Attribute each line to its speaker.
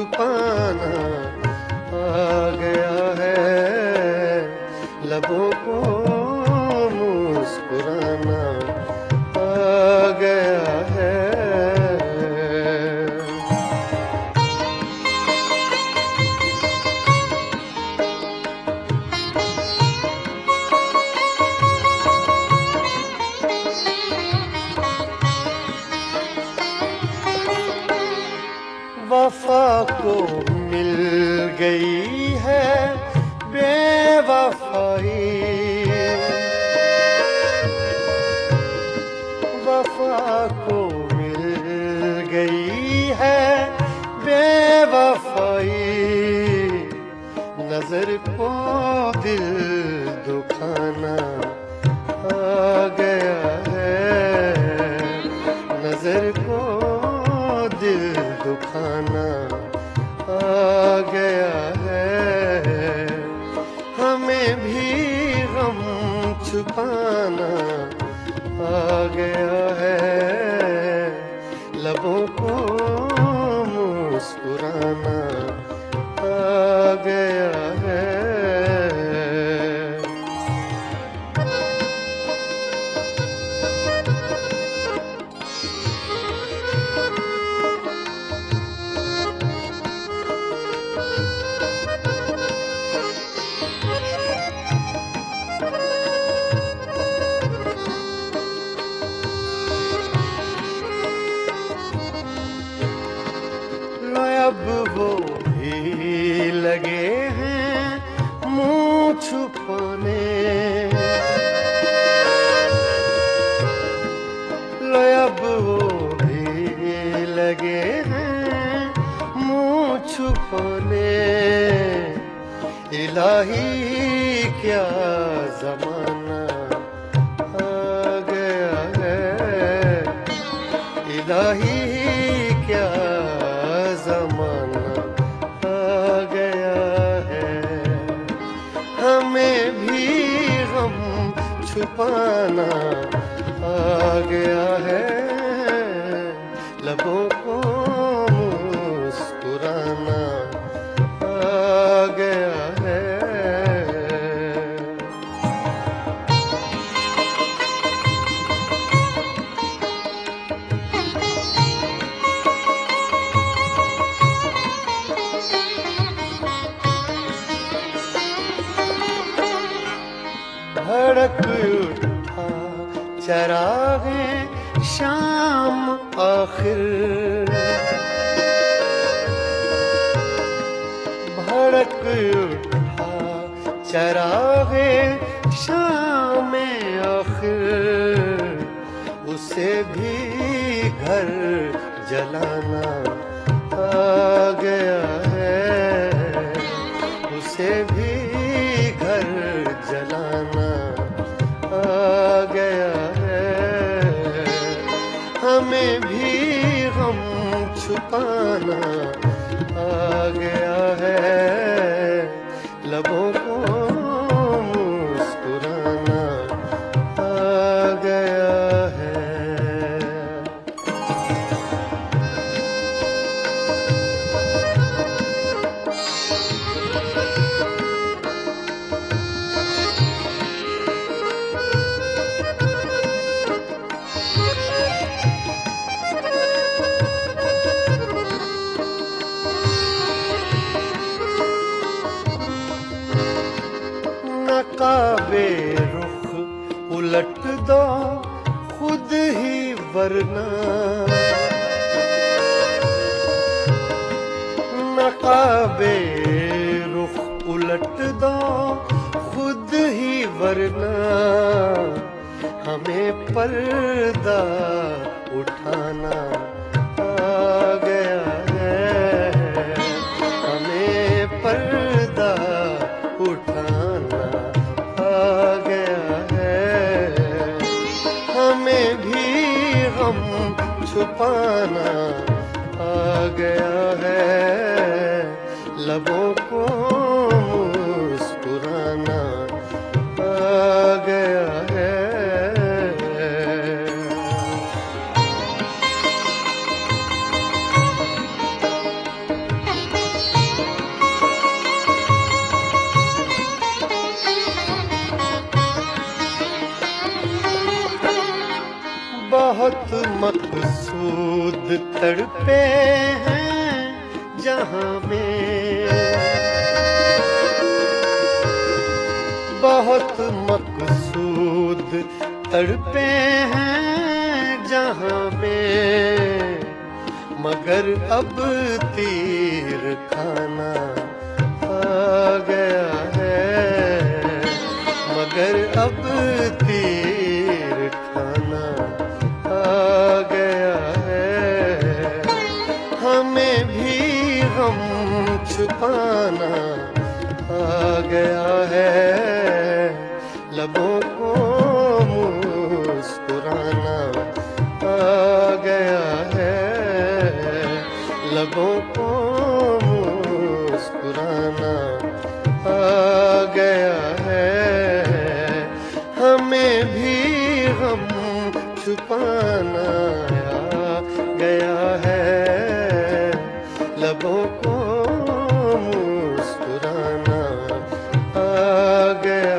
Speaker 1: छुपाना आ गया है, लबों को मुस्कुराना आ गया है। वफा को मिल गई है बेवफाई, वफा को मिल गई है बेवफाई, नजर को दिल दुखाना आ गया है, नजर को दिल दुखाना आ गया है। हमें भी गम छुपाना आ गया है, लबों को मुस्कुराना आ गया है। अब वो भी लगे हैं मुंह छुपाने, अब वो भी लगे हैं मुंह छुपाने। इलाही क्या जमाना आ गया है, इलाही क्या जमाना आ गया है। हमें भी गम छुपाना आ गया है, लबों को मुस्कुराना आ गया है। भड़क उठा चरागे शाम आखिर, भड़क उठा चरागे शाम आखिर, उसे भी घर जलाना आ गया है, उसे भी घर जलाना आ गया है। हमें भी गम छुपाना आ गया है, लबों को मुस्कुराना आ गया है। नकाबे रुख उलट दो खुद ही वरना, नकाबे रुख उलट दो खुद ही वरना, हमें पर्दा उठाना आ गया है, हमें पर्दा उठाना आ गया है। हमें भी गम छुपाना आ गया है, लबों को मुस्कुराना आ गया है। बहुत मकसूद तड़पे हैं जहां में, बहुत मकसूद तड़पे हैं जहां में, मगर अब तीर खाना आ गया है, मगर अब तीर खाना आ गया है। हमें भी गम छुपाना आ गया है, लबों को मुस्कुराना आ गया है, लबों को मुस्कुराना आ गया है। हमें भी गम छुपाना आ गया है, लबों को मुस्कुराना आ गया